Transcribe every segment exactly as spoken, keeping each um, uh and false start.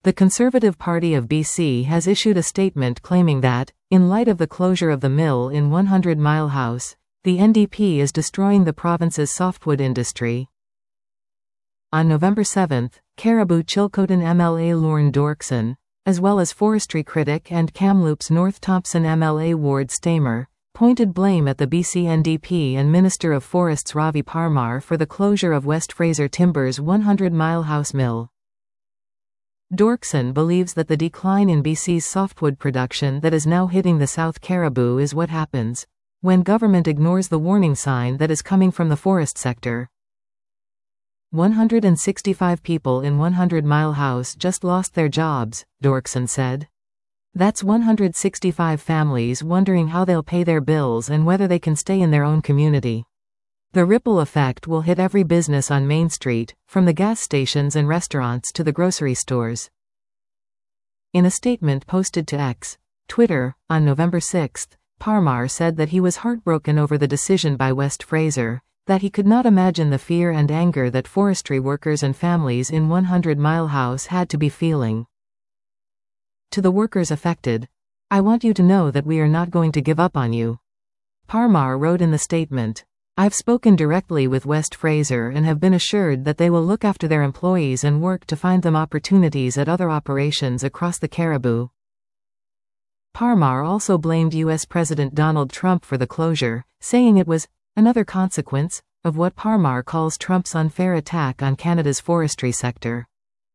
The Conservative Party of B C has issued a statement claiming that, in light of the closure of the mill in one hundred Mile House, the N D P is destroying the province's softwood industry. On November seventh, Caribou Chilcotin M L A Lorne Dorkson, as well as forestry critic and Kamloops North Thompson M L A Ward Stamer, pointed blame at the B C N D P and Minister of Forests Ravi Parmar for the closure of West Fraser Timber's one hundred Mile House mill. Dorkson believes that the decline in B C's softwood production that is now hitting the South Caribou is what happens when government ignores the warning sign that is coming from the forest sector. one hundred sixty-five people in one hundred Mile House just lost their jobs, Dorkson said. That's one hundred sixty-five families wondering how they'll pay their bills and whether they can stay in their own community. The ripple effect will hit every business on Main Street, from the gas stations and restaurants to the grocery stores. In a statement posted to X, Twitter, on November sixth, Parmar said that he was heartbroken over the decision by West Fraser, that he could not imagine the fear and anger that forestry workers and families in one hundred Mile House had to be feeling. To the workers affected, "I want you to know that we are not going to give up on you," Parmar wrote in the statement. "I've spoken directly with West Fraser and have been assured that they will look after their employees and work to find them opportunities at other operations across the Caribou." Parmar also blamed U S President Donald Trump for the closure, saying it was another consequence of what Parmar calls Trump's unfair attack on Canada's forestry sector.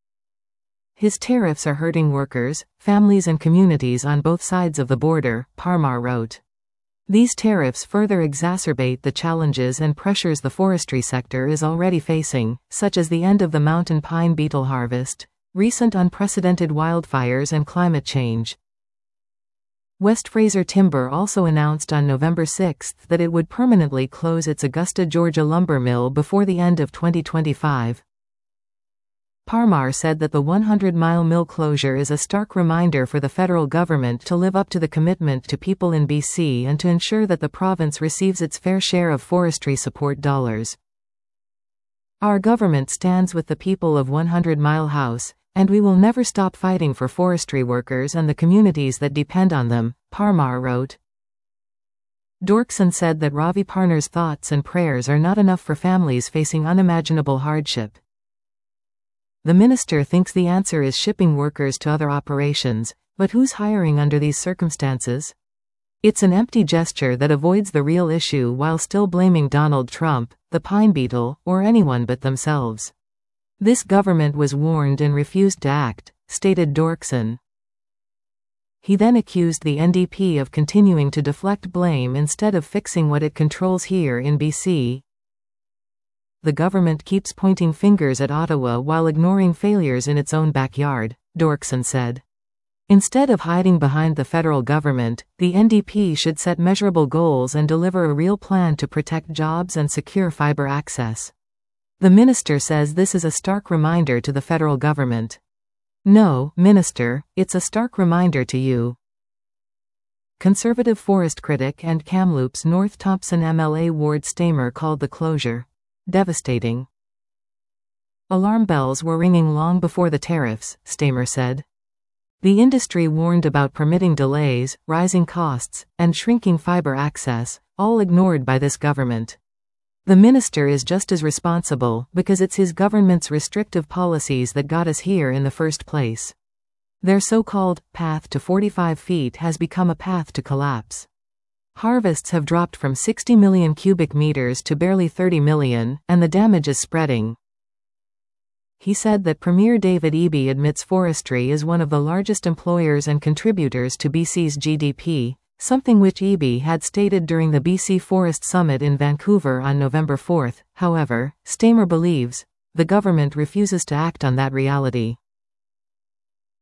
His tariffs are hurting workers, families and communities on both sides of the border, Parmar wrote. These tariffs further exacerbate the challenges and pressures the forestry sector is already facing, such as the end of the mountain pine beetle harvest, recent unprecedented wildfires and climate change. West Fraser Timber also announced on November sixth that it would permanently close its Augusta, Georgia lumber mill before the end of twenty twenty-five. Parmar said that the one hundred Mile mill closure is a stark reminder for the federal government to live up to the commitment to people in B C and to ensure that the province receives its fair share of forestry support dollars. "Our government stands with the people of one hundred Mile House, and we will never stop fighting for forestry workers and the communities that depend on them," Parmar wrote. Dorkson said that Ravi Parmar's thoughts and prayers are not enough for families facing unimaginable hardship. The minister thinks the answer is shipping workers to other operations, but who's hiring under these circumstances? It's an empty gesture that avoids the real issue while still blaming Donald Trump, the pine beetle, or anyone but themselves. This government was warned and refused to act, stated Dorkson. He then accused the N D P of continuing to deflect blame instead of fixing what it controls here in B C. "The government keeps pointing fingers at Ottawa while ignoring failures in its own backyard," Dorkson said. "Instead of hiding behind the federal government, the N D P should set measurable goals and deliver a real plan to protect jobs and secure fiber access." The minister says this is a stark reminder to the federal government. No, Minister, it's a stark reminder to you. Conservative forest critic and Kamloops North Thompson M L A Ward Stamer called the closure devastating. "Alarm bells were ringing long before the tariffs," Stamer said. "The industry warned about permitting delays, rising costs, and shrinking fiber access, all ignored by this government. The minister is just as responsible because it's his government's restrictive policies that got us here in the first place. Their so-called path to forty-five feet has become a path to collapse. Harvests have dropped from sixty million cubic meters to barely thirty million, and the damage is spreading." He said that Premier David Eby admits forestry is one of the largest employers and contributors to B C's G D P, something which Eby had stated during the B C Forest Summit in Vancouver on November fourth. However, Stamer believes the government refuses to act on that reality.